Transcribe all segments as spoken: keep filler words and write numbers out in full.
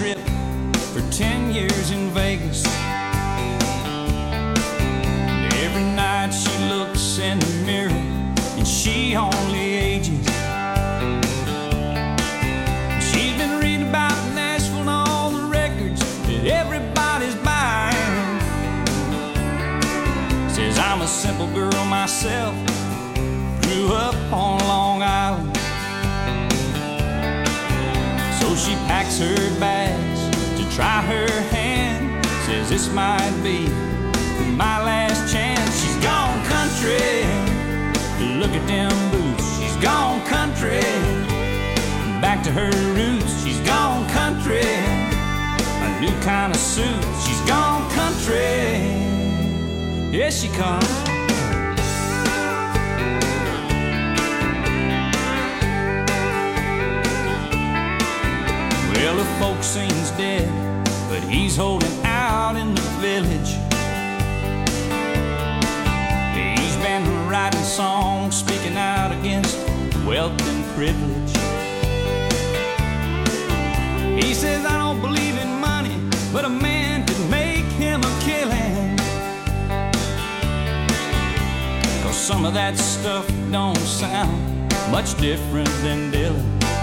trip for ten years in Vegas. And every night she looks in the mirror and she only ages. She's been reading about Nashville and all the records that everybody's buying. Says I'm a simple girl myself, grew up on Long Island. So she packs her bags to try her hand. Says this might be my last chance. She's gone country, look at them boots. She's gone country, back to her roots. She's gone country, a new kind of suit. She's gone country, here she comes. Well, the folksin's dead, but he's holding out in the village. He's been writing songs, speaking out against wealth and privilege. He says, I don't believe in money, but a man could make him a killing. 'Cause some of that stuff don't sound much different than Dylan.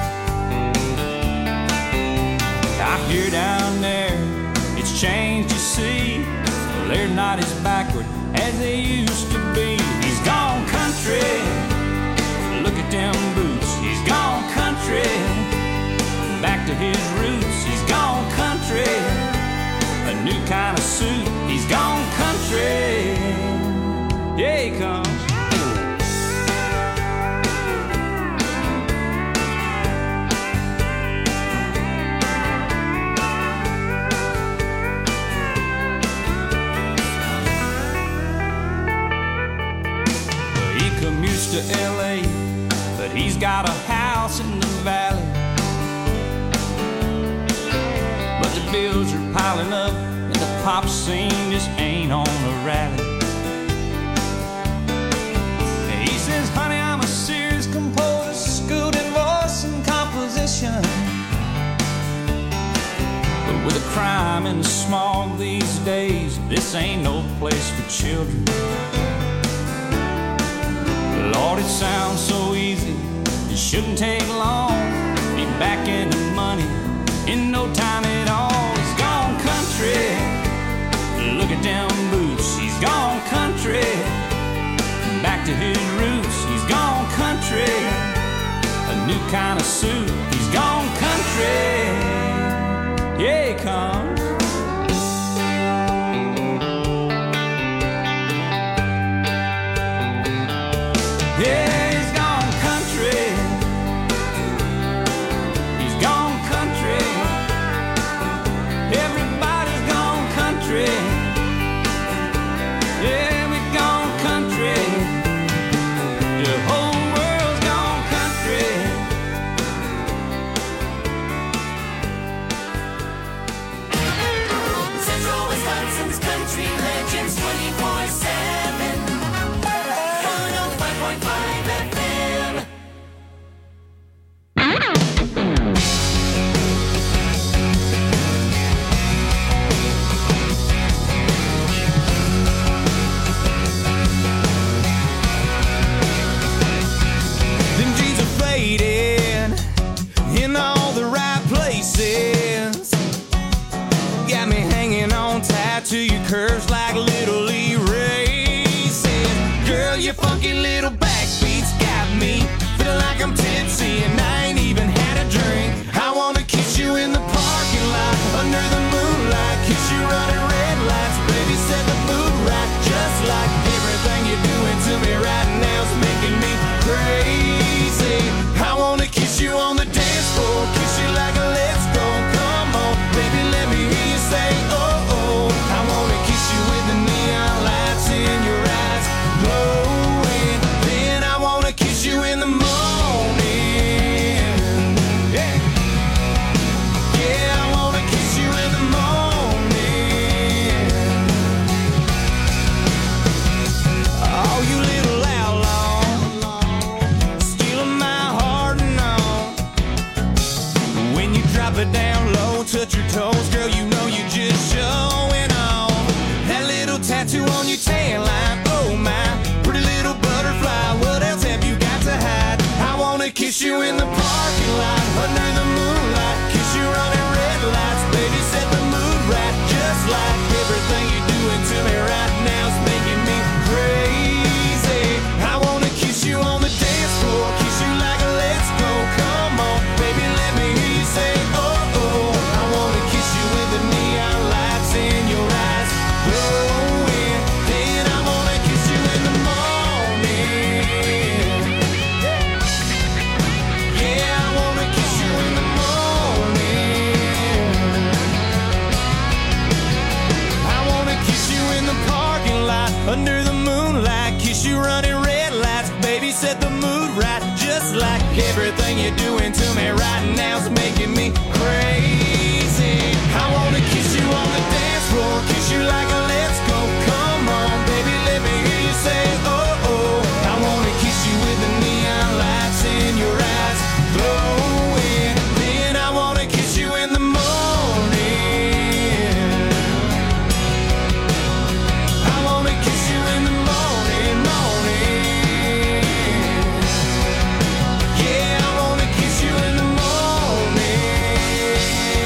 I hear down there, it's changed, you see. Well, they're not as backward as they used to be. He's gone country, look at them boots. He's gone country, back to his roots. He's gone country, a new kind of suit. He's gone country, yeah, he comes. To L A, but he's got a house in the valley. But the bills are piling up and the pop scene just ain't on a rally. He says, honey, I'm a serious composer, schooled in voice and composition. But with the crime and the smog these days, this ain't no place for children. Lord, it sounds so easy, it shouldn't take long. Be back in the money in no time at all. He's gone country, look at them boots. He's gone country, back to his roots. He's gone country, a new kind of suit. He's gone country, yeah, he comes. Yeah, he's gone country. He's gone country. Everybody's gone country. Yeah, we've gone country. The whole world's gone country. out your toes, girl, you know you just showing off. That little tattoo on your tail line, oh my, pretty little butterfly, what else have you got to hide? I wanna kiss you in the parking lot, under the moonlight, kiss you running red lights, baby, set the mood right, just like everything you're doing to me right now is making me crazy. I wanna kiss you on the dance floor, kiss you like a let's go, come on, baby, let me hear you say oh oh. I wanna kiss you with the neon lights in your eyes glowing, then I wanna kiss you in the morning. Yeah, I wanna kiss you in the morning. I wanna kiss you in the parking lot, under the moonlight, kiss you running red lights, baby, set the mood right, just like everything you're doing to me right now is making me crazy. I wanna kiss you on the dance floor, kiss you like a let's go, come on, baby, let me hear you say oh oh. I wanna kiss you with the neon lights in your eyes glowing, then I wanna kiss you in the morning. I wanna kiss you in the morning, morning. Yeah, I wanna kiss you in the morning.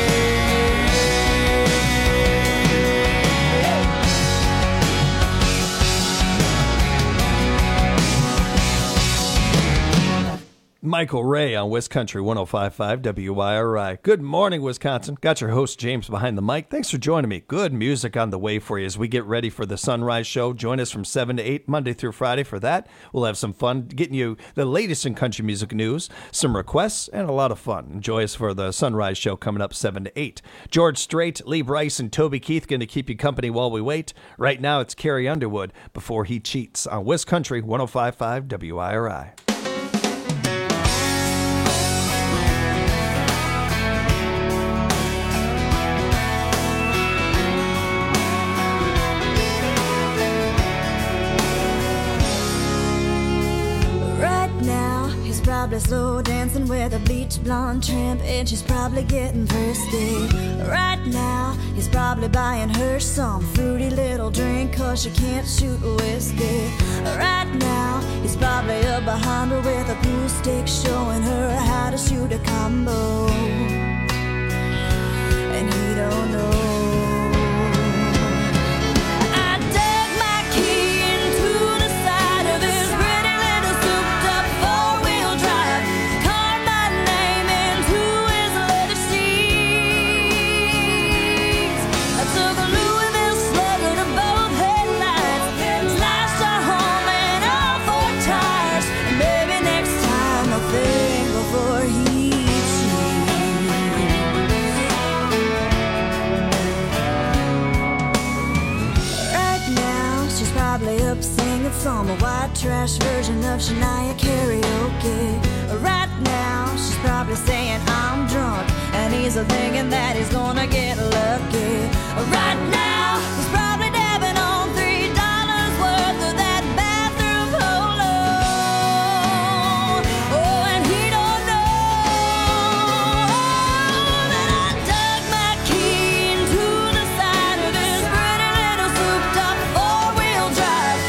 Michael Ray on West Country one oh five point five W Y R I. Good morning, Wisconsin. Got your host, James, behind the mic. Thanks for joining me. Good music on the way for you as we get ready for the Sunrise Show. Join us from seven to eight, Monday through Friday for that. We'll have some fun getting you the latest in country music news, some requests, and a lot of fun. Enjoy us for the Sunrise Show coming up seven to eight. George Strait, Lee Bryce, and Toby Keith going to keep you company while we wait. Right now, it's Carrie Underwood, Before He Cheats, on West Country one oh five point five W I R I. Probably slow dancing with a bleach blonde tramp, and she's probably getting thirsty. Right now, he's probably buying her some fruity little drink, cause she can't shoot whiskey. Right now, he's probably up behind her with a pool stick, showing her how to shoot a combo. And he don't know. From a white trash version of Shania karaoke. Right now, she's probably saying I'm drunk, and he's thinking that he's gonna get lucky. Right now, he's probably dabbing on three dollars worth of that bathroom polo. Oh, and he don't know that I dug my key into the side of his pretty little souped-up four-wheel drive.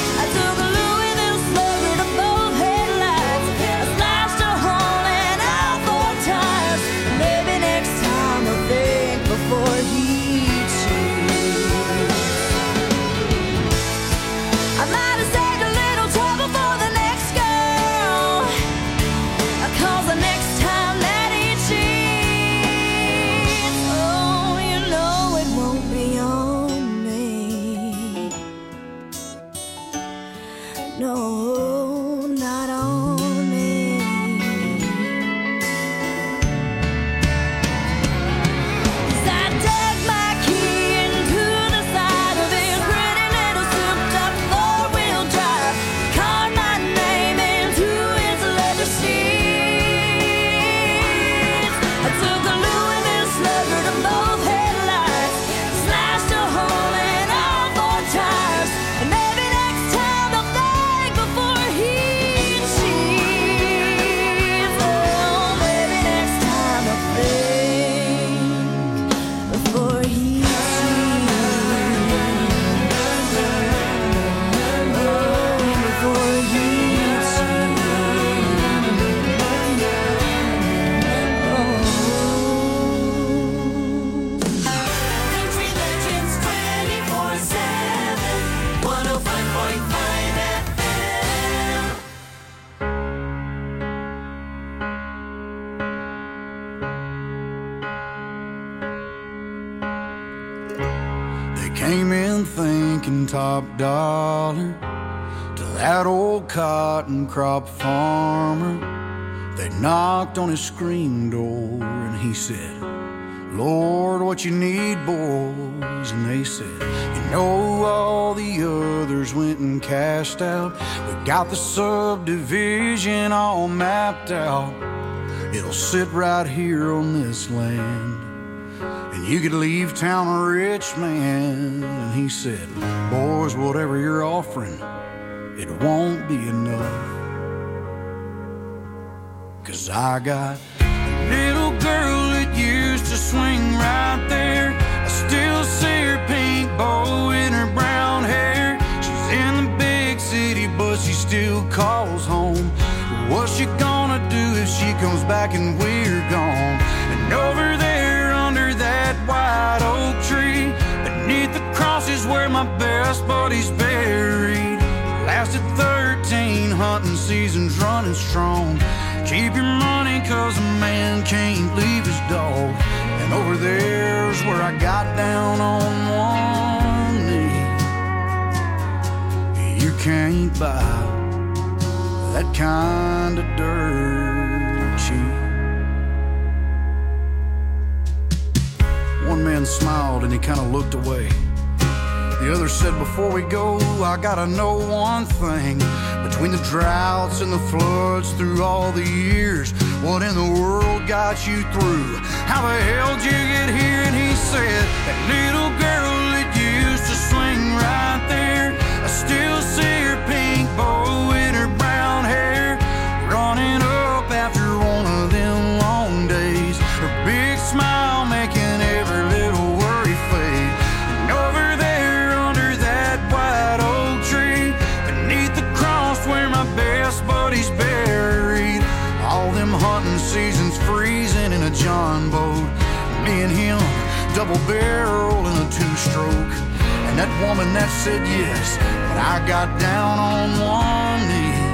I came in thinking top dollar to that old cotton crop farmer. They knocked on his screen door and he said, Lord, what you need, boys? And they said, you know, all the others went and cashed out. We got the subdivision all mapped out. It'll sit right here on this land, and you could leave town a rich man. And he said, boys, whatever you're offering, it won't be enough. 'Cause I got a little girl that used to swing right there. I still see her pink bow in her brown hair. She's in the big city, but she still calls home. What's she gonna do if she comes back and we're gone? And over there under that white oak tree, beneath the cross is where my best buddy's buried. Lasted thirteen hunting seasons running strong. Keep your money 'cause a man can't leave his dog. And over there's where I got down on one knee. You can't buy that kind of dirt cheap. One man smiled and he kind of looked away. The other said, before we go, I gotta know one thing. Between the droughts and the floods through all the years, what in the world got you through? How the hell did you get here? And he said, that little girl that used to swing right there, I still see her pink bow in her brown hair, running up after one of them long days, her big smile making every little worry fade. And over there under that white oak tree, beneath the cross where my best buddy's buried, all them hunting seasons freezing in a John boat, me and him double barrel in a two-stroke. And that woman that said yes, but I got down on one knee.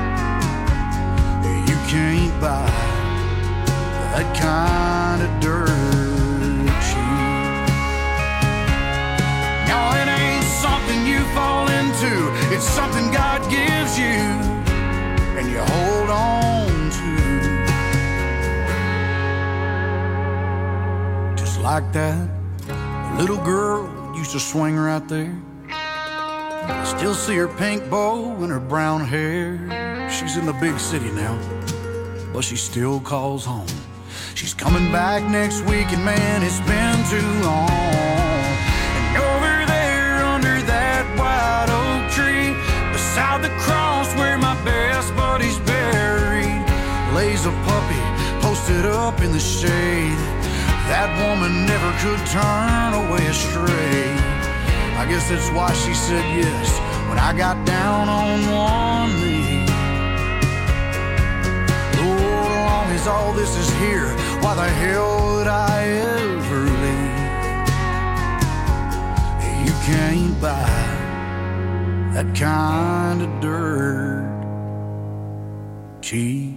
You can't buy that kind of dirt cheap. No, it ain't something you fall into, it's something God gives you and you hold on to. Just like that little girl used to swing right there. I still see her pink bow and her brown hair. She's in the big city now, but she still calls home. She's coming back next week, and man, it's been too long. And over there under that white oak tree, beside the cross where my best buddy's buried, lays a puppy posted up in the shade. That woman never could turn away astray. I guess that's why she said yes when I got down on one knee. Lord, as long as all this is here, why the hell would I ever leave? You can't buy that kind of dirt cheap.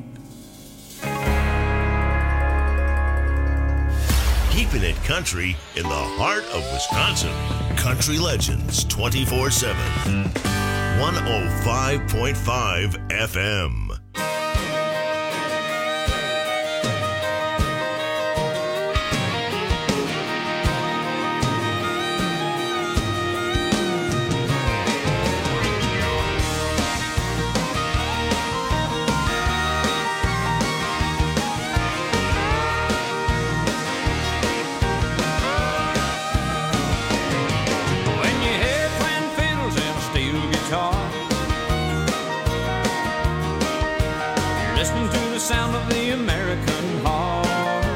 Keeping it country in the heart of Wisconsin. Country Legends twenty-four seven. one oh five point five F M. Sound of the American heart.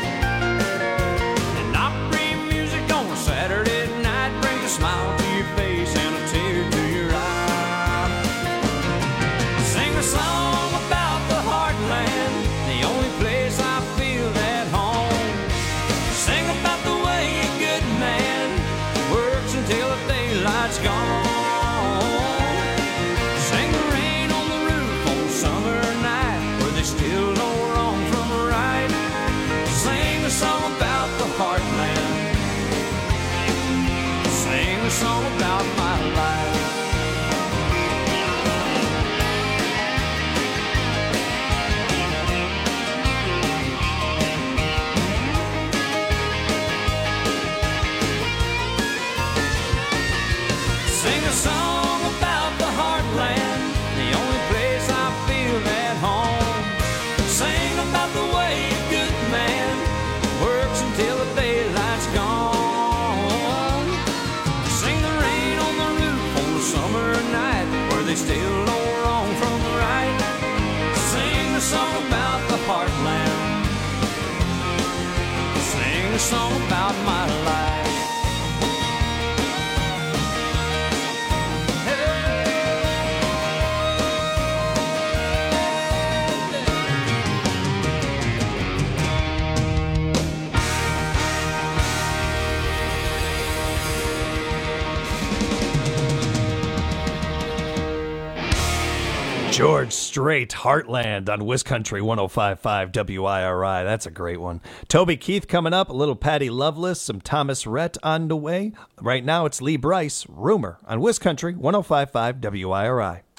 And Opry music on a Saturday night brings a smile to your face and a tear to your eye. Sing a song about the heartland, the only place I feel at home. Sing about the way a good man works until the daylight's gone. George Strait, Heartland on Wiscountry one oh five point five W I R I. That's a great one. Toby Keith coming up, a little Patty Loveless, some Thomas Rhett on the way. Right now it's Lee Bryce, Rumor on Wiscountry one oh five point five W I R I.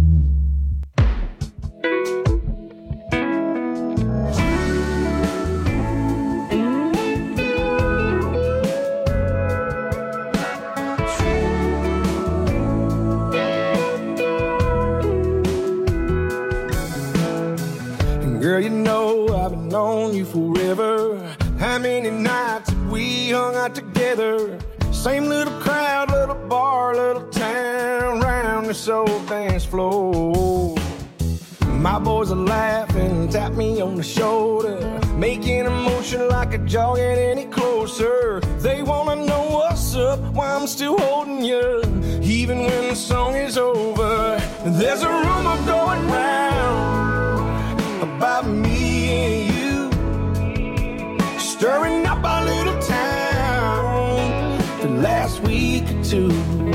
Girl, you know I've been on you forever. How many nights have we hung out together? Same little crowd, little bar, little town, round this old dance floor. My boys are laughing, tap me on the shoulder, making a motion like a jog ain't any closer. They wanna know what's up, why I'm still holding you, even when the song is over. There's a rumor going round about me and you, stirring up our little town the last week or two.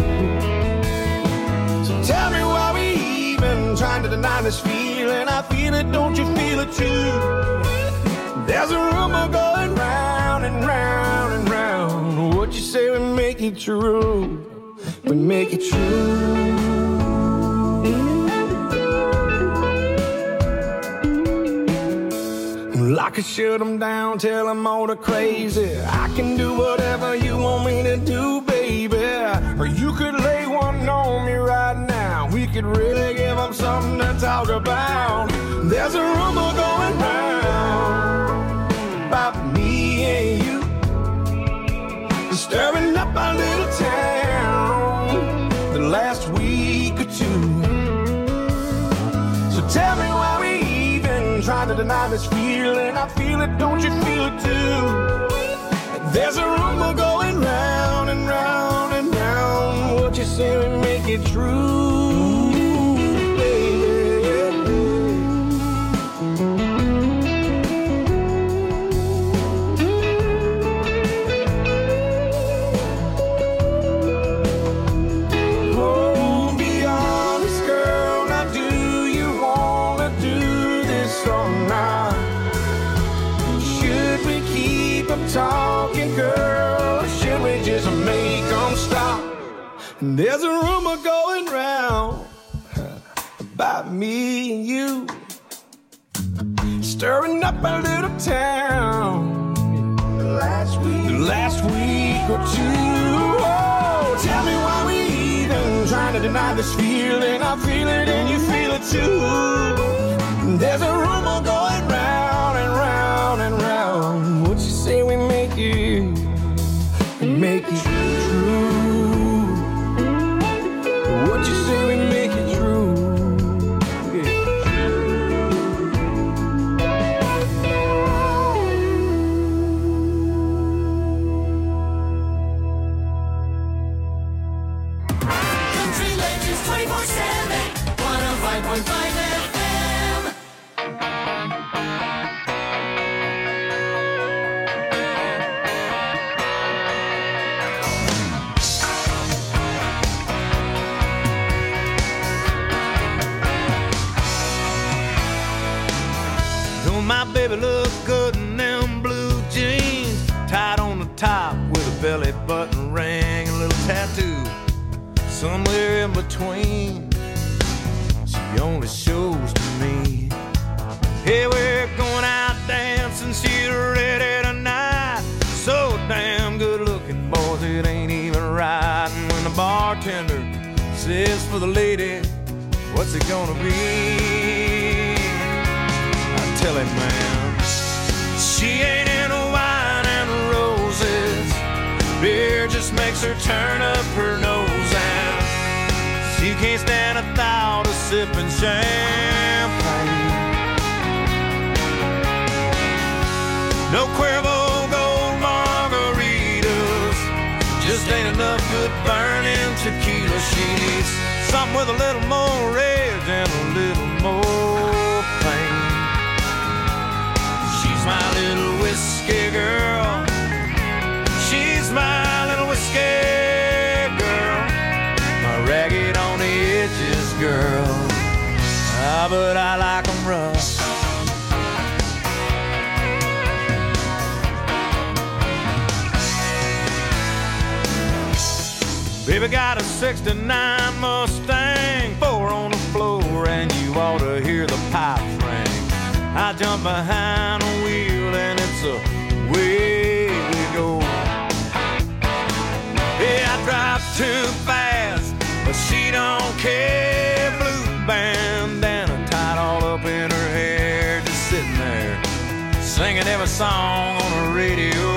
So tell me why we even trying to deny this feeling. I feel it, don't you feel it too? There's a rumor going round and round and round. What you say we make it true, we make it true. I could shut them down, tell them all the crazy. I can do whatever you want me to do, baby. Or you could lay one on me right now. We could really give them something to talk about. There's a rumor going round about me and you, stirring up our little town the last week or two. So tell me why we trying to deny this feeling. I feel it, don't you feel it too? There's a rumor going round and round and round. What you say we make it true, baby. Oh, be honest, girl. Now do you wanna do or not? Should we keep them talking, girl, or should we just make them stop? And there's a rumor going round about me and you, stirring up our little town the last week, the last week or two. Oh, tell me why we even trying to deny this feeling. I feel it and you feel it too. There's a rumor going round and round and round. What you say we make it, we make it true. What you say we make it true. Country Legends twenty-four seven, one oh five point five F M. My baby look good in them blue jeans, tied on the top with a belly button ring, a little tattoo somewhere in between. She only shows to me. Hey, we're going out dancing, she's ready tonight. So damn good looking, boys, it ain't even right. And when the bartender says for the lady, what's it gonna be? Tell him, man, she ain't into wine and roses. Beer just makes her turn up her nose, and she can't stand a thought of sipping champagne. No Cuervo Gold margaritas, just ain't enough good burning tequila. She needs something with a little more rage and a little more pain. My little whiskey girl, she's my little whiskey girl, my ragged on the edges girl. Baby got a sixty-nine Mustang, four on the floor, and you ought to hear the pipes ring. I jump behind the wheel and it's away we go. Yeah, I drive too fast, but she don't care. Blue bandana tied all up in her hair, just sitting there singing every song on the radio.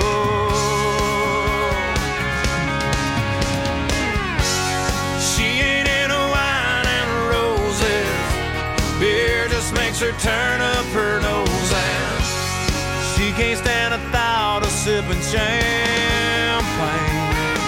She ain't into wine and roses, beer just makes her turn up her nose, and she can't stand the thought of sipping champagne.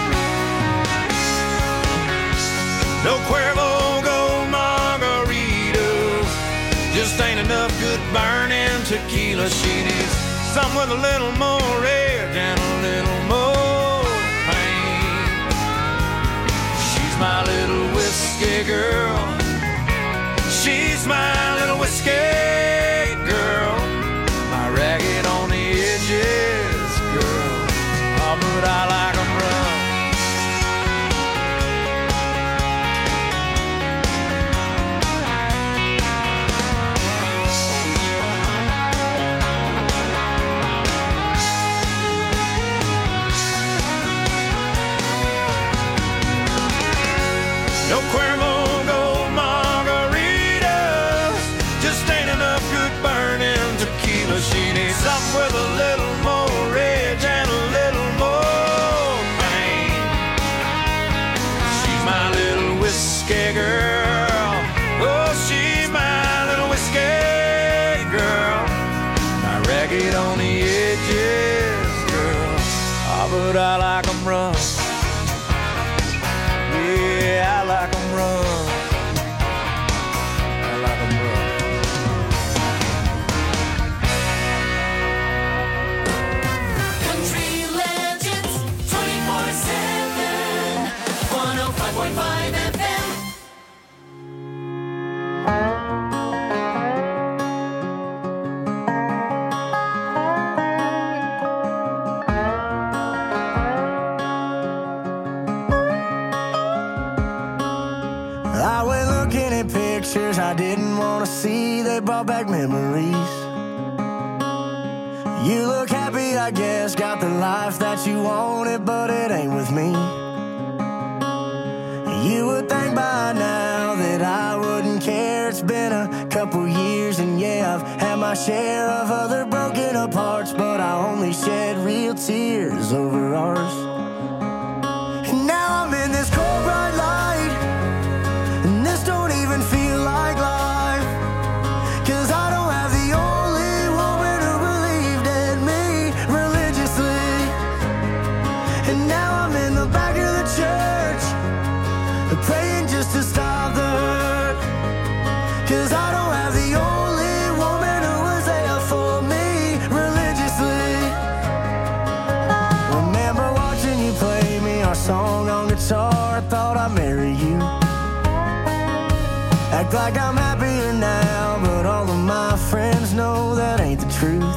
No Cuervo Gold margaritas, just ain't enough good burning tequila. She needs something with a little more edge and a little more pain. She's my little whiskey girl. She's my little whiskey girl. My ragged on the edges girl. Oh, but I like 'em rough. No Cuervo Gold margaritas, just ain't enough good burning tequila. She needs something with a little more edge and a little more pain. She's my little whiskey girl. Oh, she's my little whiskey girl. My ragged on the edges girl. Oh, but I like 'em rough. Yeah, I like 'em rough. I like 'em rough. Country Legends twenty-four seven, one oh five point five F M. I went looking at pictures I didn't want to see. They brought back memories. You look happy, I guess, got the life that you wanted, but it ain't with me. You would think by now that I wouldn't care. It's been a couple years and yeah, I've had my share of other broken up hearts, but I only shed real tears over ours. And now I'm in this cold bright light, and this don't even feel like life, 'cause I don't have the only woman who believed in me religiously. And now I'm in the back of the church, praying just to stop the hurt, 'cause I don't have the only woman who was there for me religiously. Remember watching you play me our song on guitar, I thought I'd marry you. Act like I'm happier now, but all of my friends know that ain't the truth.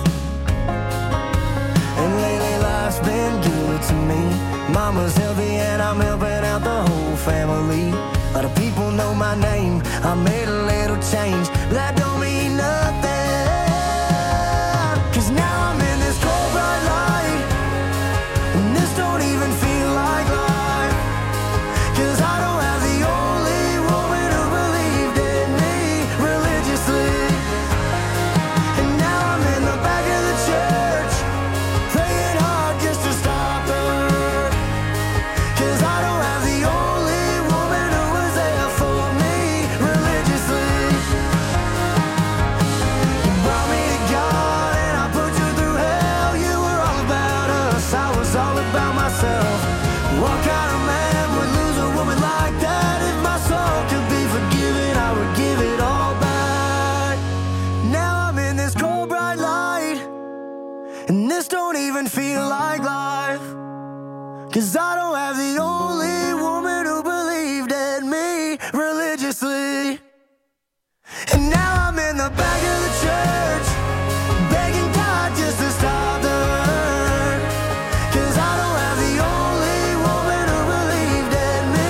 And lately life's been good to me. Mama's healthy and I'm helping out the whole family. A lot of people know my name, I made a little change, but that don't mean nothing, 'cause now I'm in this cold bright light, and this don't even feel like life, 'cause I don't have the only woman who believed in me religiously. And now I'm in the back of the church, praying hard just to stop the hurt, 'cause I don't have the only woman who was there for me religiously. You brought me to God and I put you through hell. You were all about us, I was all about myself. What kind of man would lose a woman like that? If my soul could be forgiven, I would give it all back. Now I'm in this cold bright light, and this don't even feel like life, 'cause I don't have the only woman who believed in me religiously. And now I'm in the back of the church, begging God just to stop the hurt, 'cause I don't have the only woman who believed in me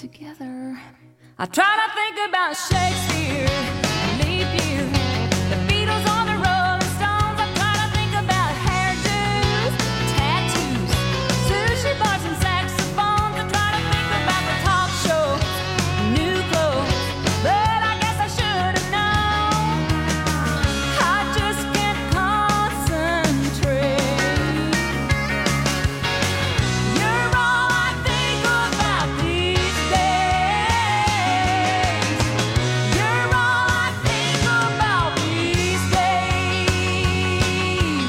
together. I try to think about Shakespeare, leap year, the Beatles or the Rolling Stones. I try to think about hairdos, tattoos, sushi bars and saxophones. I try to think about the talk shows, new clothes, but I guess I should have known. I just can't concentrate. You're all I think about these days. You're all I think about these days.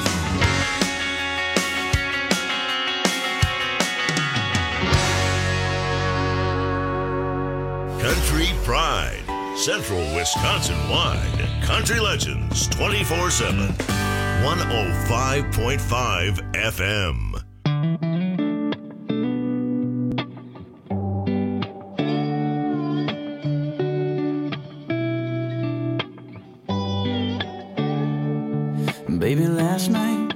Country Pride, Central Wisconsin wide. Country Legends twenty-four seven. one oh five point five F M. Baby, last night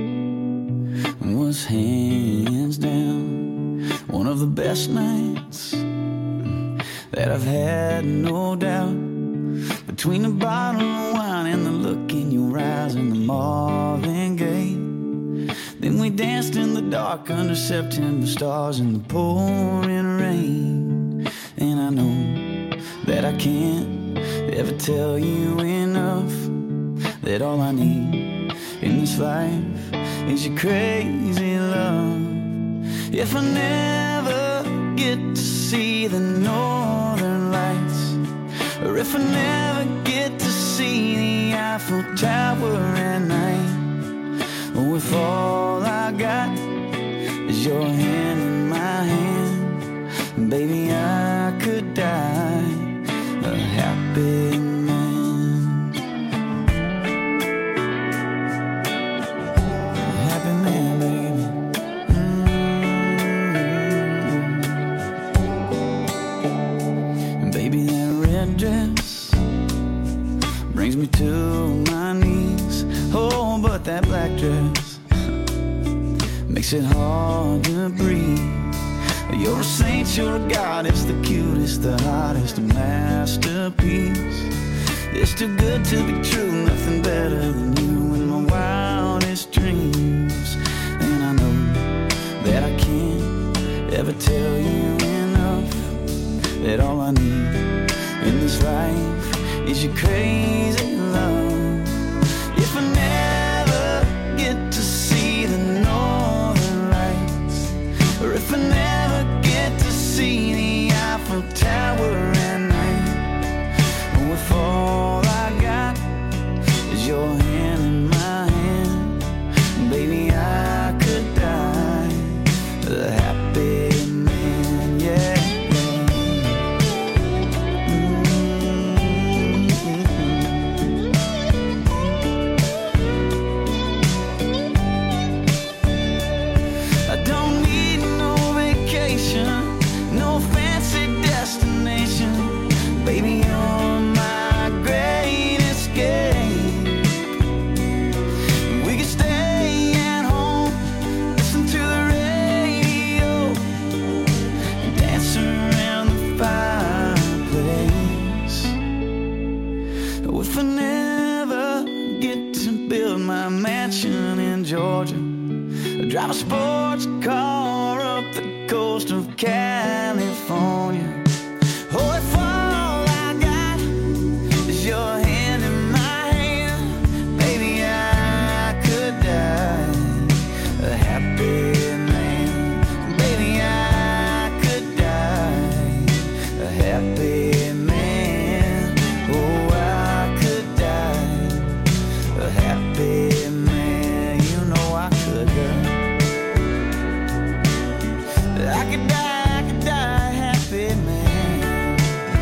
was hands down one of the best nights that I've had, no doubt. Between the bottle of wine and the look in your eyes and the Marvin Gaye, then we danced in the dark under September stars in the pouring rain. And I know that I can't ever tell you enough that all I need in this life is your crazy love. If I never get to see the northern lights, or if I never get to see the Eiffel Tower at night, or if all I got is your hand in my hand, baby, I could die a happy man. Happy man, baby. Mm-hmm. Baby, that red dress brings me to my knees. Oh, but that black dress makes it hard to breathe. You're a saint, you're a goddess, the cutest, the hottest, a masterpiece. It's too good to be true, nothing better than you in my wildest dreams. And I know that I can't ever tell you enough that all I need in this life is your crazy love. If I never get to see the northern lights, or if I never get to see the Eiffel Tower at night, or if all I got is your hand in my hand, baby, I could die a happy man, yeah. I don't need no vacation, no fancy destination. Baby, you're my great escape. We could stay at home, listen to the radio, and dance around the fireplace. Oh, if I never get to build my mansion in Georgia, drive a sports car up the coast of California. Oh, if all I got is your hand in my hand, baby, I could die a happy man. Baby, I could die a happy man. Oh, I could die a happy man. You know I could die. I could die, I could die a happy man.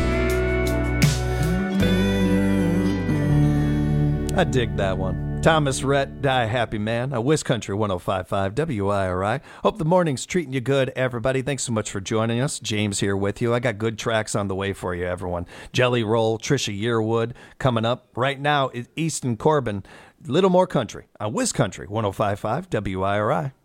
Mm-hmm. I dig that one. Thomas Rhett, Die Happy Man, a Wiz Country one oh five point five W I R I. Hope the morning's treating you good, everybody. Thanks so much for joining us. James here with you. I got good tracks on the way for you, everyone. Jelly Roll, Trisha Yearwood coming up. Right now, it's Easton Corbin, Little More Country on Wiz Country one oh five point five W I R I.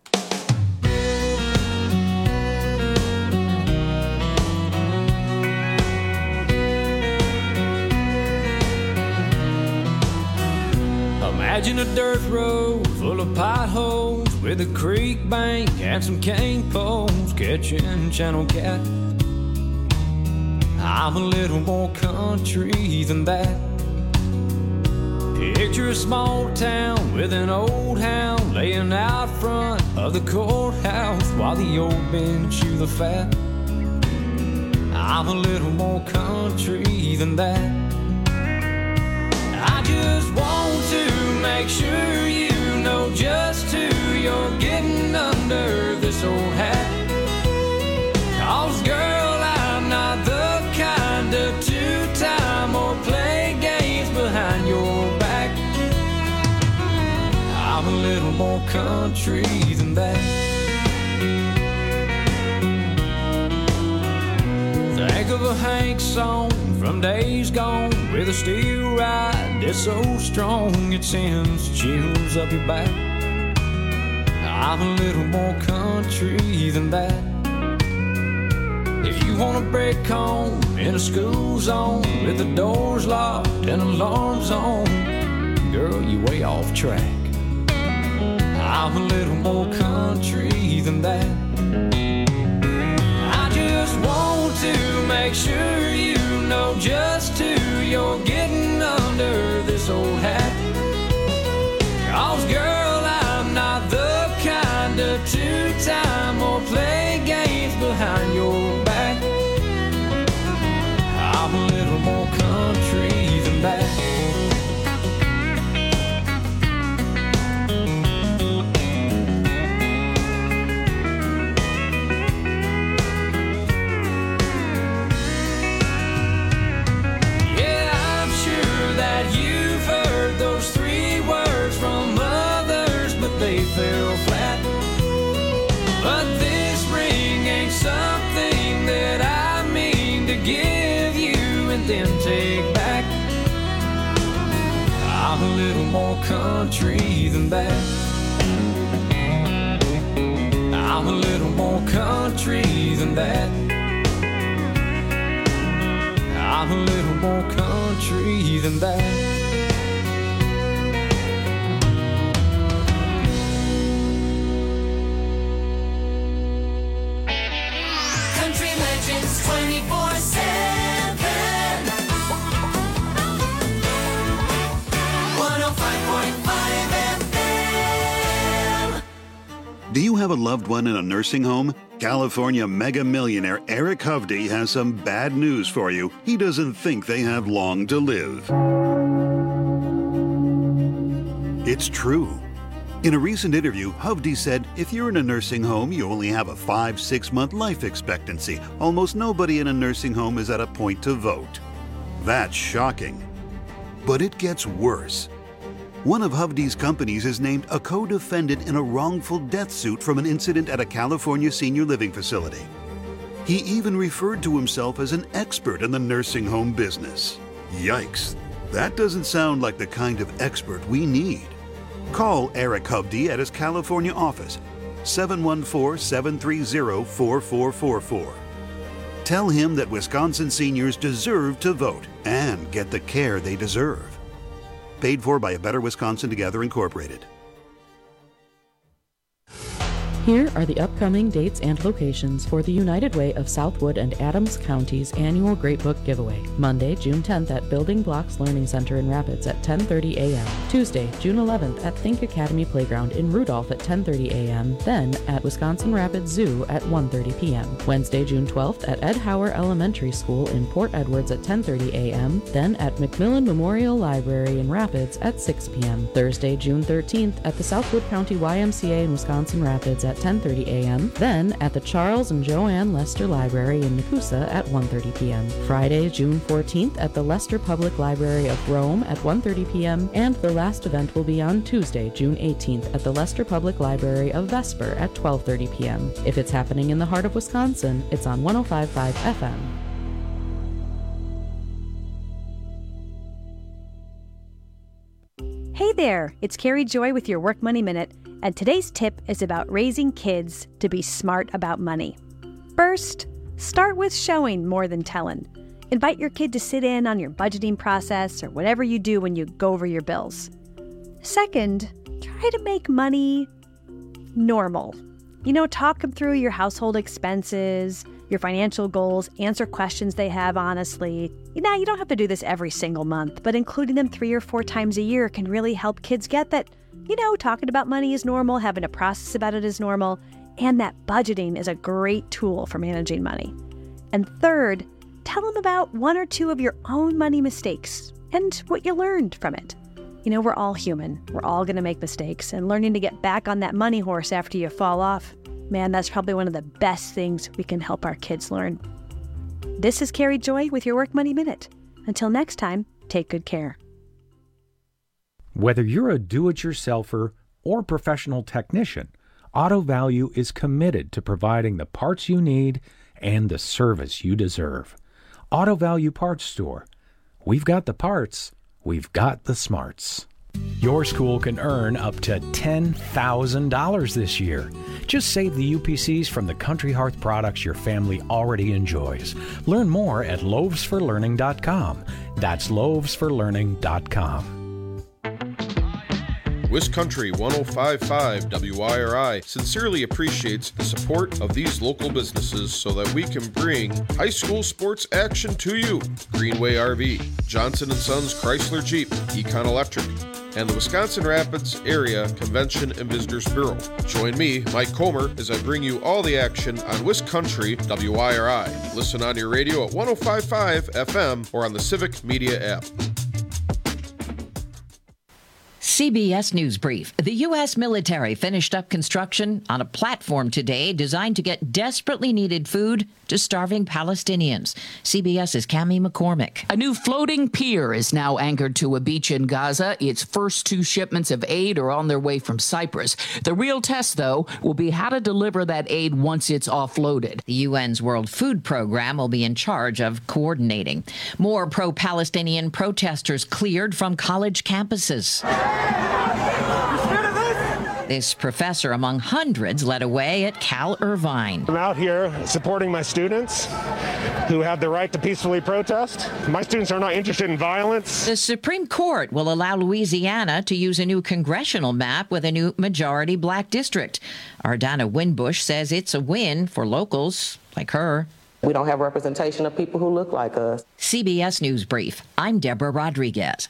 Imagine a dirt road full of potholes with a creek bank and some cane poles catching channel cat. I'm a little more country than that. Picture a small town with an old hound laying out front of the courthouse while the old men chew the fat. I'm a little more country than that. I just want to make sure you know just who you're getting under this old hat. 'Cause girl, I'm not the kind of two-time or play games behind your back. I'm a little more country than that. Think of a Hank song from days gone with a steel ride that's so strong it sends chills up your back. I'm a little more country than that. If you want to break home in a school zone with the doors locked and alarms on, girl, you way off track. I'm a little more country than that. I just want to make sure you know just who you're getting under this old hat. 'Cause girl, I'm not the kind of two-time or play games behind your back. I'm a little more country than that. Fell flat, but this ring ain't something that I mean to give you and then take back. I'm a little more country than that. I'm a little more country than that. I'm a little more country than that. twenty-four seven one oh five point five F M. Do you have a loved one in a nursing home? California mega millionaire Eric Hovde has some bad news for you. He doesn't think they have long to live. It's true. In a recent interview, Hovde said, if you're in a nursing home, you only have a five, six month life expectancy. Almost nobody in a nursing home is at a point to vote. That's shocking. But it gets worse. One of Hovde's companies is named a co-defendant in a wrongful death suit from an incident at a California senior living facility. He even referred to himself as an expert in the nursing home business. Yikes. That doesn't sound like the kind of expert we need. Call Eric Hovde at his California office, seven one four, seven three zero, four four four four. Tell him that Wisconsin seniors deserve to vote and get the care they deserve. Paid for by A Better Wisconsin Together Incorporated. Here are the upcoming dates and locations for the United Way of Southwood and Adams County's annual Great Book Giveaway. Monday, June tenth at Building Blocks Learning Center in Rapids at ten thirty a.m. Tuesday, June eleventh at Think Academy Playground in Rudolph at ten thirty a.m. Then at Wisconsin Rapids Zoo at one thirty p.m. Wednesday, June twelfth at Ed Hauer Elementary School in Port Edwards at ten thirty a.m. Then at McMillan Memorial Library in Rapids at six p.m. Thursday, June thirteenth at the Southwood County Y M C A in Wisconsin Rapids at ten thirty a.m. Then at the Charles and Joanne Lester Library in Nakusa at one thirty p.m. Friday, June fourteenth at the Lester Public Library of Rome at one thirty p.m. And the last event will be on Tuesday, June eighteenth at the Lester Public Library of Vesper at twelve thirty p.m. If it's happening in the heart of Wisconsin, it's on one oh five point five F M. Hey there, it's Carrie Joy with your Work Money Minute, and today's tip is about raising kids to be smart about money. First, start with showing more than telling. Invite your kid to sit in on your budgeting process or whatever you do when you go over your bills. Second, try to make money normal. You know, talk them through your household expenses, your financial goals, answer questions they have honestly. You know, you don't have to do this every single month, but including them three or four times a year can really help kids get that, you know, talking about money is normal, having a process about it is normal, and that budgeting is a great tool for managing money. And third, tell them about one or two of your own money mistakes and what you learned from it. You know, we're all human. We're all going to make mistakes, and learning to get back on that money horse after you fall off, man, that's probably one of the best things we can help our kids learn. This is Carrie Joy with your Work Money Minute. Until next time, take good care. Whether you're a do-it-yourselfer or professional technician, Auto Value is committed to providing the parts you need and the service you deserve. Auto Value Parts Store. We've got the parts. We've got the smarts. Your school can earn up to ten thousand dollars this year. Just save the U P Cs from the Country Hearth products your family already enjoys. Learn more at loaves for learning dot com. That's loaves for learning dot com. WisCountry one oh five point five W I R I sincerely appreciates the support of these local businesses so that we can bring high school sports action to you. Greenway R V, Johnson and Sons Chrysler Jeep, Econ Electric, and the Wisconsin Rapids Area Convention and Visitors Bureau. Join me, Mike Comer, as I bring you all the action on WisCountry W I R I. Listen on your radio at one oh five point five F M or on the Civic Media app. C B S News Brief. The U S military finished up construction on a platform today designed to get desperately needed food to starving Palestinians. CBS's Cammie McCormick. A new floating pier is now anchored to a beach in Gaza. Its first two shipments of aid are on their way from Cyprus. The real test, though, will be how to deliver that aid once it's offloaded. The U N's World Food Program will be in charge of coordinating. More pro-Palestinian protesters cleared from college campuses. This professor, among hundreds, led away at Cal Irvine. I'm out here supporting my students who have the right to peacefully protest. My students are not interested in violence. The Supreme Court will allow Louisiana to use a new congressional map with a new majority black district. Ardana Winbush says it's a win for locals like her. We don't have representation of people who look like us. C B S News Brief. I'm Deborah Rodriguez.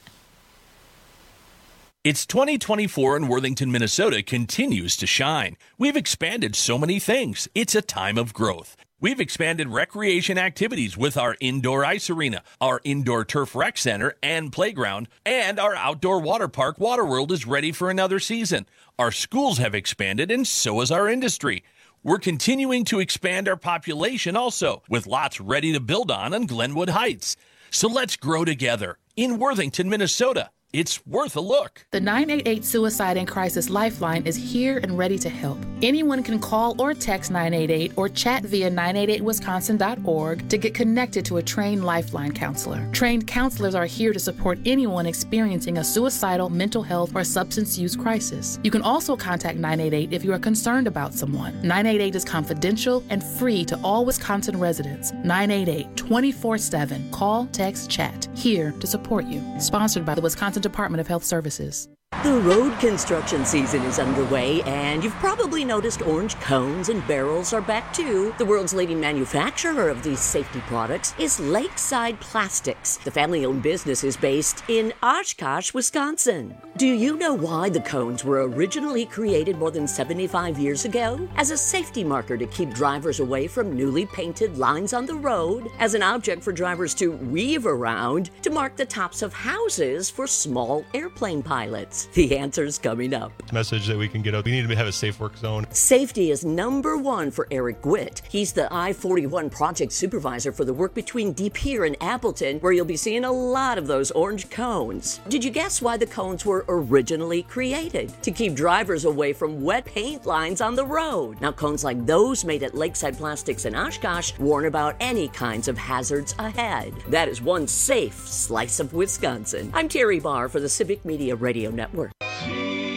It's twenty twenty-four and Worthington, Minnesota continues to shine. We've expanded so many things. It's a time of growth. We've expanded recreation activities with our indoor ice arena, our indoor turf rec center and playground, and our outdoor water park, Waterworld, is ready for another season. Our schools have expanded, and so has our industry. We're continuing to expand our population also, with lots ready to build on on Glenwood Heights. So let's grow together in Worthington, Minnesota. It's worth a look. The nine eight eight Suicide and Crisis Lifeline is here and ready to help. Anyone can call or text nine eight eight or chat via nine eight eight wisconsin dot org to get connected to a trained Lifeline counselor. Trained counselors are here to support anyone experiencing a suicidal, mental health, or substance use crisis. You can also contact nine eight eight if you are concerned about someone. nine eight eight is confidential and free to all Wisconsin residents. nine eight eight, twenty-four seven. Call, text, chat. Here to support you. Sponsored by the Wisconsin Department of Health Services. The road construction season is underway, and you've probably noticed orange cones and barrels are back too. The world's leading manufacturer of these safety products is Lakeside Plastics. The family-owned business is based in Oshkosh, Wisconsin. Do you know why the cones were originally created more than seventy-five years ago? As a safety marker to keep drivers away from newly painted lines on the road, as an object for drivers to weave around, to mark the tops of houses for small airplane pilots. The answer's coming up. Message that we can get out. We need to have a safe work zone. Safety is number one for Eric Gwitt. He's the I forty-one project supervisor for the work between De Pere and Appleton, where you'll be seeing a lot of those orange cones. Did you guess why the cones were originally created? To keep drivers away from wet paint lines on the road. Now, cones like those made at Lakeside Plastics in Oshkosh warn about any kinds of hazards ahead. That is one safe slice of Wisconsin. I'm Terry Barr for the Civic Media Radio Network.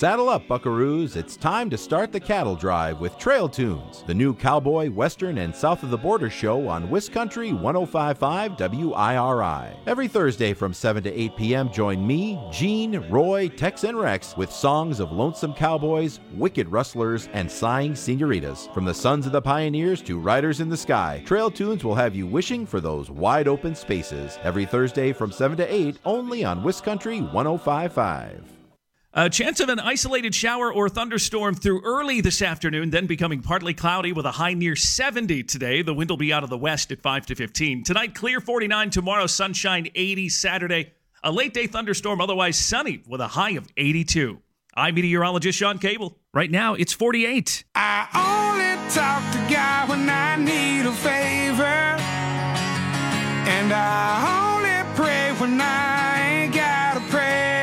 Saddle up, buckaroos. It's time to start the cattle drive with Trail Tunes, the new cowboy, western, and south of the border show on WisCountry one oh five point five W I R I. Every Thursday from seven to eight p.m., join me, Gene, Roy, Tex, and Rex with songs of lonesome cowboys, wicked rustlers, and sighing senoritas. From the sons of the pioneers to riders in the sky, Trail Tunes will have you wishing for those wide open spaces. Every Thursday from seven to eight, only on WisCountry one oh five point five. A chance of an isolated shower or thunderstorm through early this afternoon, then becoming partly cloudy with a high near seventy today. The wind will be out of the west at five to fifteen. Tonight, clear forty-nine. Tomorrow, sunshine eighty. Saturday, a late-day thunderstorm, otherwise sunny with a high of eighty-two. I'm meteorologist Sean Cable. Right now, it's forty-eight. I only talk to God when I need a favor, and I only pray when I ain't got a prayer.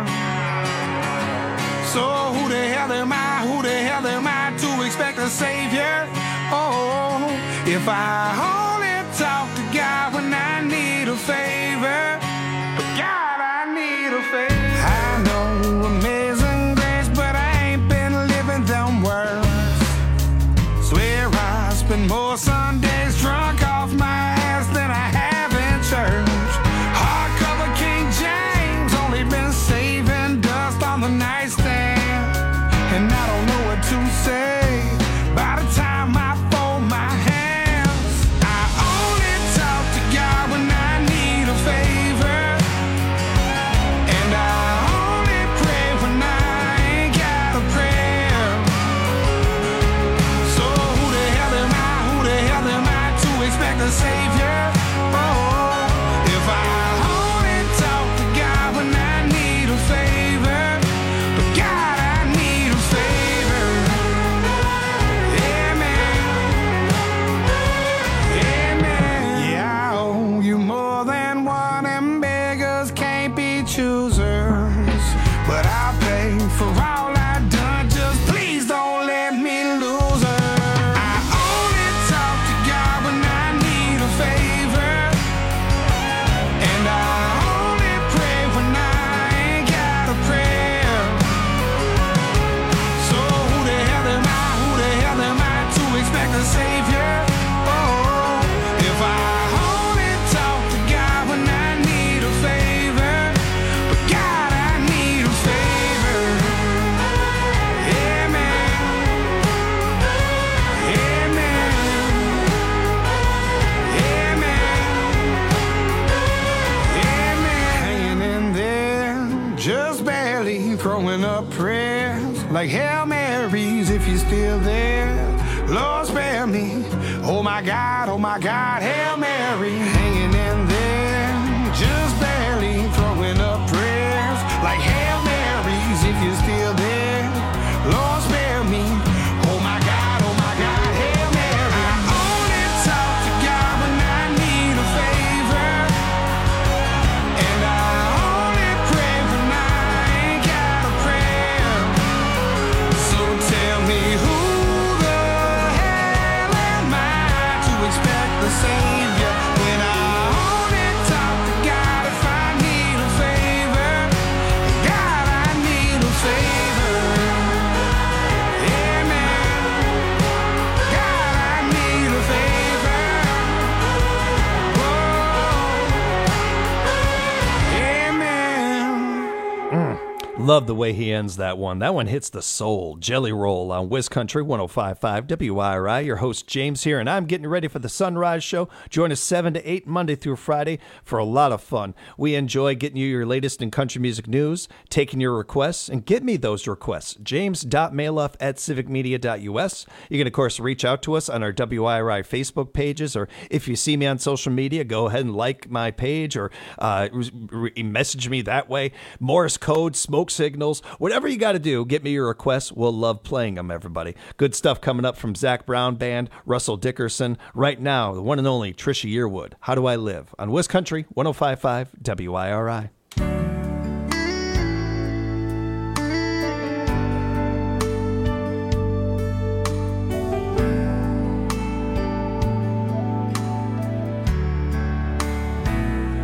So who the hell am I, who the hell am I to expect a savior? Oh, if I only talk to God when I need a favor. God, I need a favor. I know amazing grace, but I ain't been living them words. Swear I spend more Sundays drunk off my ass than I have in church. Hardcover King James, only been saving dust on the nightstand. And I don't know what to say by the time I fold my hands. I only talk to God when I need a favor, and I only pray when I ain't got a prayer. So who the hell am I, who the hell am I to expect a savior? Oh, if I only talk to God when I need a favor. But God, I need a favor. Amen. Amen. Yeah, I owe you more than one, and beggars can't be choosers. But I'll pay for all I've done, just please don't let me lose her. I only talk to God when I need a favor, and I only pray when I ain't got a prayer. So who the hell am I, who the hell am I to expect a savior? Oh, if I only talk to God when I need a favor. But God, I need a favor. Amen. Amen. Amen. Hanging in there, just barely throwing up prayers like Hail Marys if you're still there. Lord, spare me. Oh my God, oh my God, Hail Mary. Hanging in there, just barely throwing up prayers like Hail Marys if you're still there. Lord, spare me. Oh my God, oh my God, Hail Mary. I only talk to God when I need a favor, and I only pray when I ain't got a prayer. So tell me who the hell am I to expect the savior when I only talk to God if I need a favor? God, I need a favor. Amen. God, I need a favor. Whoa. Amen. Love the way he ends that one. That one hits the soul. Jelly Roll on WisCountry one oh five point five W I R I. Your host James here, and I'm getting ready for the Sunrise Show. Join us seven to eight Monday through Friday for a lot of fun. We enjoy getting you your latest in country music news, taking your requests, and get me those requests. James dot mailuff at civic media dot U S. You can, of course, reach out to us on our W I R I Facebook pages, or if you see me on social media, go ahead and like my page or uh, re- message me that way. Morse code, smoke signals, whatever you got to do, get me your requests. We'll love playing them, everybody. Good stuff coming up from Zach Brown Band, Russell Dickerson. Right now, the one and only Trisha Yearwood. How Do I Live? On WisCountry one oh five point five W I R I.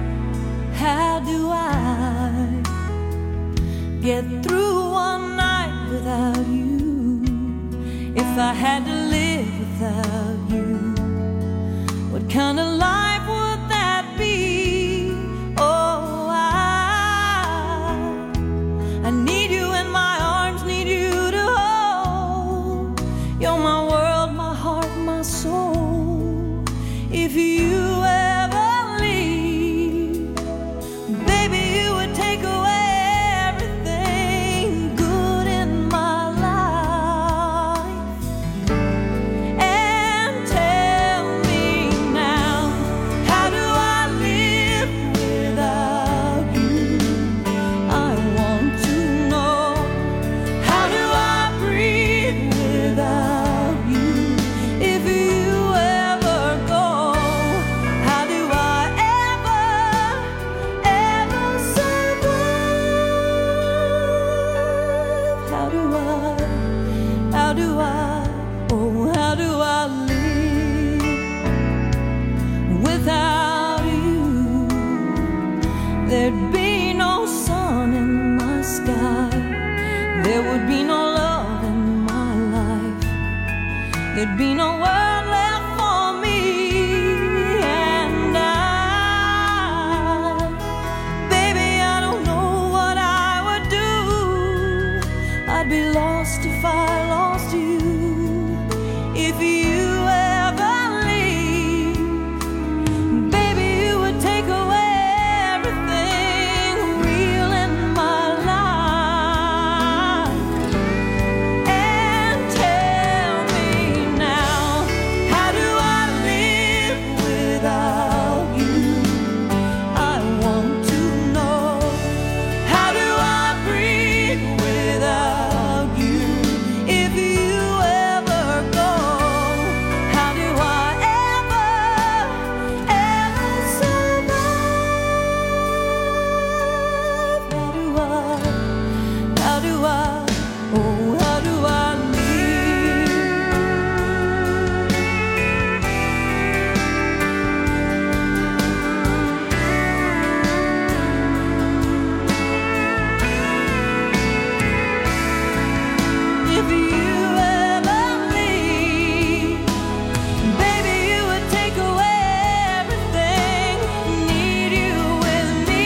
How do I get through one night world left for me, and I, baby, I don't know what I would do. I'd be lost if I lost you. If you ever leave, baby, you would take away everything real in my life. And tell me now, how do I live without you? I want to know. How do I breathe without you? If you ever go, how do I ever, ever survive? How do I, how do I, oh, how do I if you ever leave? Baby, you would take away everything. Need you with me,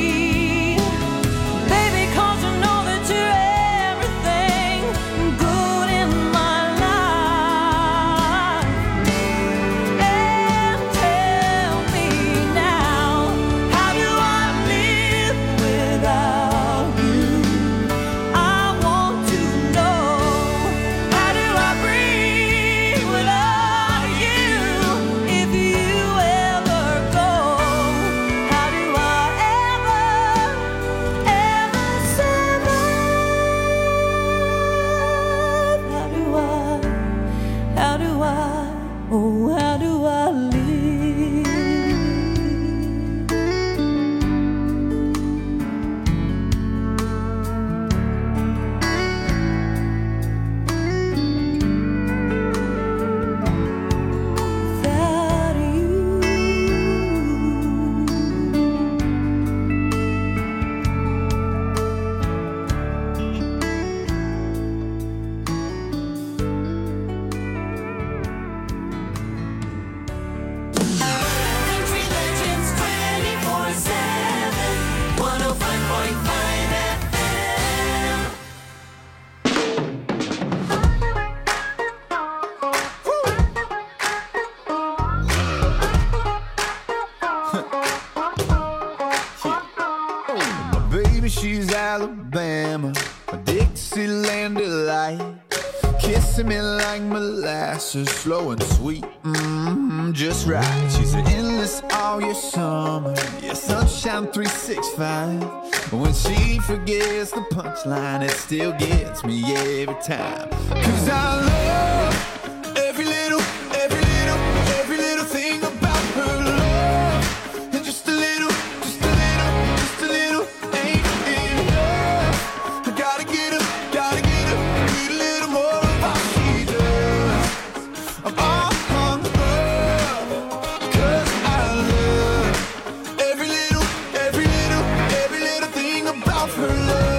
baby, 'cause you know that you're everything good in my life. And tell me now, how do I live without you? I want to know. How do I breathe without you? If you ever go, how do I ever, ever survive? How do I, how do I, oh, how do I live? Without you. Country Legends twenty-four seven, one oh five point five F M. My baby, she's Alabama, a Dixieland delight. Kissing me like molasses, slow and sweet, mm, just right. She's endless all year summer, yeah, sunshine three sixty-five. When she forgets the punchline, it still gets me every time. 'Cause I love every little, every little, every little thing about her love. And just a little, just a little, just a little ain't enough. I gotta get her, gotta get her, need a little more of what she does. I'm all hung up, 'cause I love every little, every little, every little thing about her love.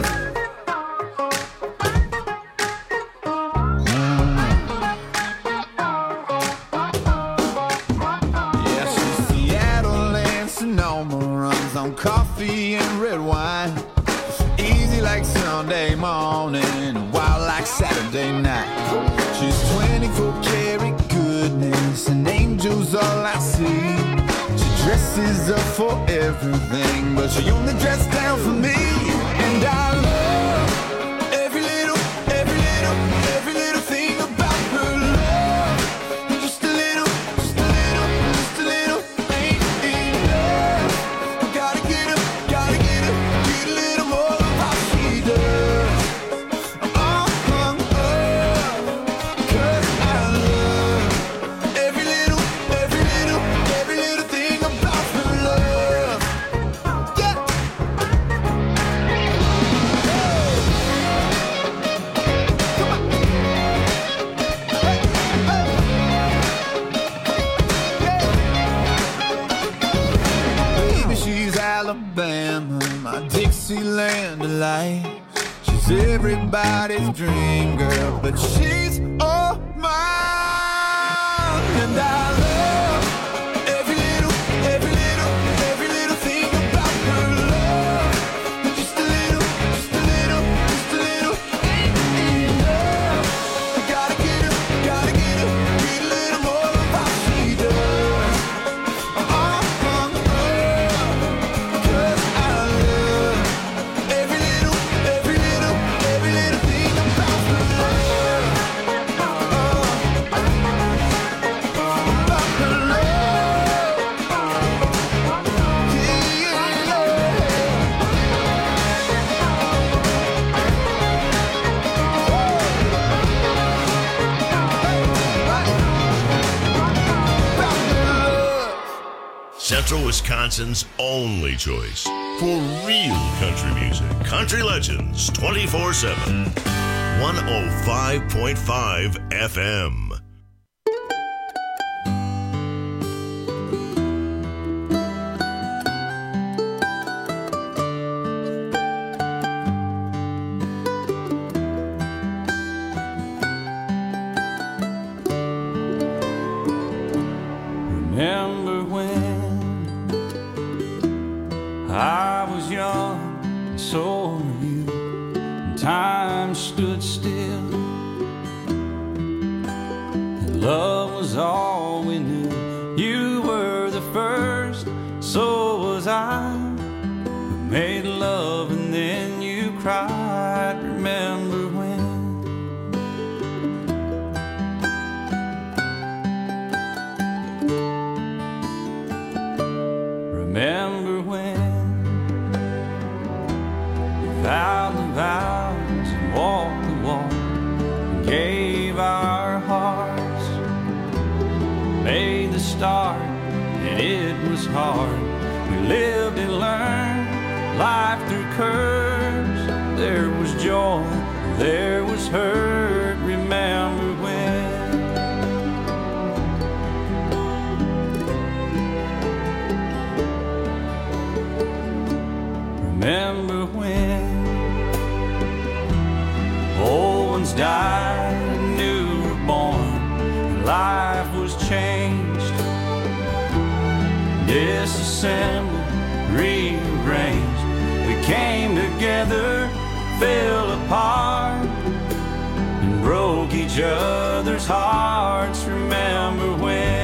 Yeah, she's Seattle and Sonoma, runs on coffee and red wine. Easy like Sunday morning, wild like Saturday night. She's twenty-four karat goodness, and angels all I see. She dresses up for everything, but she only dressed down for me. And I love every little, every little, every little thing about her love. And just a little, just a little, just a little ain't enough. I gotta get her, gotta get her, get a little more of how she does. I'm all hung up, 'cause I love every little, every little, every little thing about her love. Yeah. Baby, she's Alabama, my Dixieland delight. She's everybody's dream girl, but she's all mine. Central Wisconsin's only choice for real country music. Country Legends twenty-four seven. one oh five point five F M. Remember when I was young and so were you, and time stood still, and love was all we knew. You were the first, so was I. We made love and then you cried. Remember when? Remember when we vowed the vows and walked the walk and gave our hearts, made the start, and it was hard. We lived and learned life through curves. There was joy, there was hurt. Remember when? Remember when old ones died and new were born, and life was changed, disassembled, rearranged. We came together, fell apart, and broke each other's hearts. Remember when?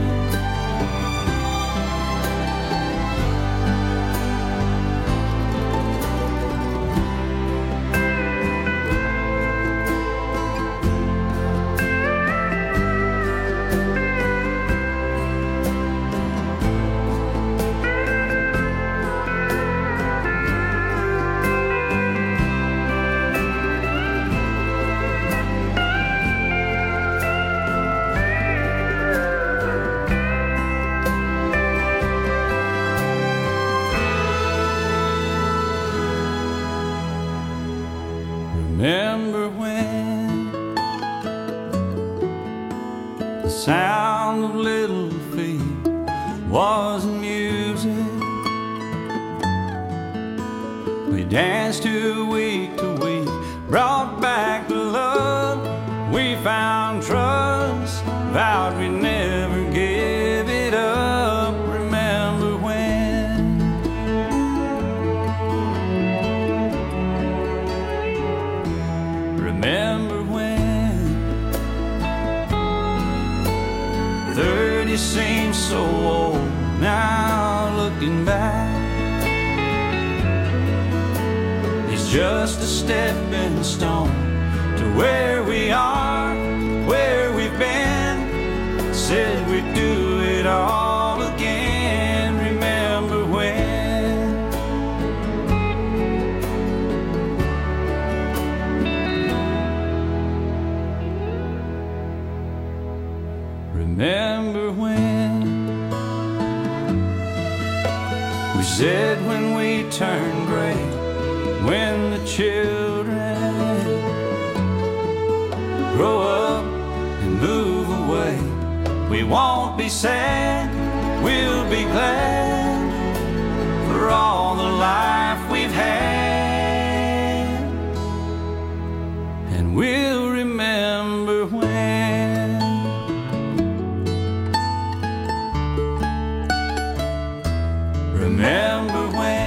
Remember when the sound of little feet was music? We danced to week to week, brought back the love. We found trust, vowed we'd never give it up. Remember when? Remember when thirty seems so old now, looking back. It's just a stepping stone to where we are, where we've been. Said we'd do it all again. Remember when? Remember when we said when we turn gray, when the children grow up and move away, we won't be sad, we'll be glad for all the life we've had, and we'll remember when. Remember when